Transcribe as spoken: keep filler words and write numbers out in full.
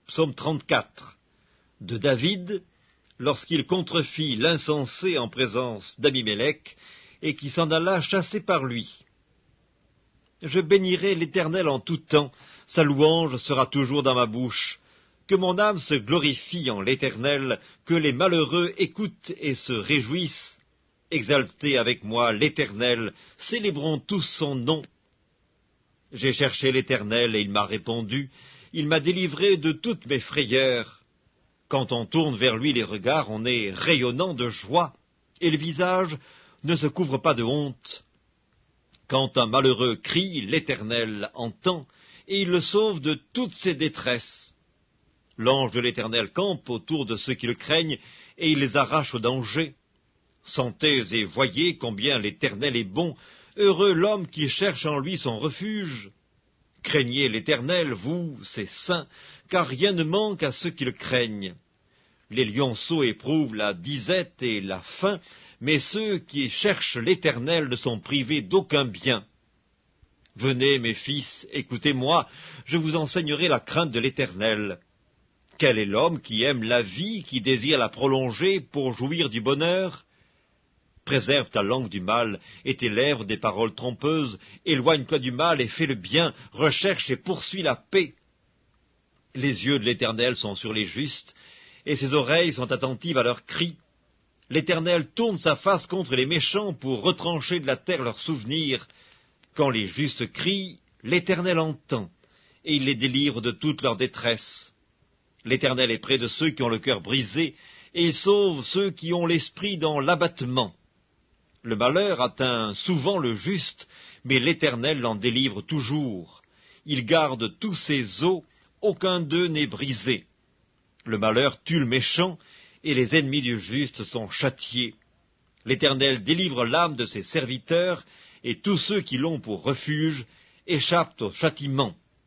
Psaume trente-quatre. De David, lorsqu'il contrefit l'insensé en présence d'Abimélec, et qui s'en alla chassé par lui. Je bénirai l'Éternel en tout temps, sa louange sera toujours dans ma bouche. Que mon âme se glorifie en l'Éternel, que les malheureux écoutent et se réjouissent. Exaltez avec moi l'Éternel, célébrons tous son nom. J'ai cherché l'Éternel et il m'a répondu, il m'a délivré de toutes mes frayeurs. Quand on tourne vers lui les regards, on est rayonnant de joie, et le visage ne se couvre pas de honte. Quand un malheureux crie, l'Éternel entend, et il le sauve de toutes ses détresses. L'ange de l'Éternel campe autour de ceux qui le craignent, et il les arrache au danger. Sentez et voyez combien l'Éternel est bon, heureux l'homme qui cherche en lui son refuge. Craignez l'Éternel, vous, ses saints, car rien ne manque à ceux qui le craignent. Les lionceaux éprouvent la disette et la faim, mais ceux qui cherchent l'Éternel ne sont privés d'aucun bien. Venez, mes fils, écoutez-moi, je vous enseignerai la crainte de l'Éternel. Quel est l'homme qui aime la vie, qui désire la prolonger pour jouir du bonheur? Préserve ta langue du mal et tes lèvres des paroles trompeuses, éloigne-toi du mal et fais le bien, recherche et poursuis la paix. Les yeux de l'Éternel sont sur les justes, et ses oreilles sont attentives à leurs cris. L'Éternel tourne sa face contre les méchants pour retrancher de la terre leurs souvenirs. Quand les justes crient, l'Éternel entend, et il les délivre de toute leur détresse. L'Éternel est près de ceux qui ont le cœur brisé, et il sauve ceux qui ont l'esprit dans l'abattement. Le malheur atteint souvent le juste, mais l'Éternel l'en délivre toujours. Il garde tous ses os, aucun d'eux n'est brisé. Le malheur tue le méchant, et les ennemis du juste sont châtiés. L'Éternel délivre l'âme de ses serviteurs, et tous ceux qui l'ont pour refuge échappent au châtiment.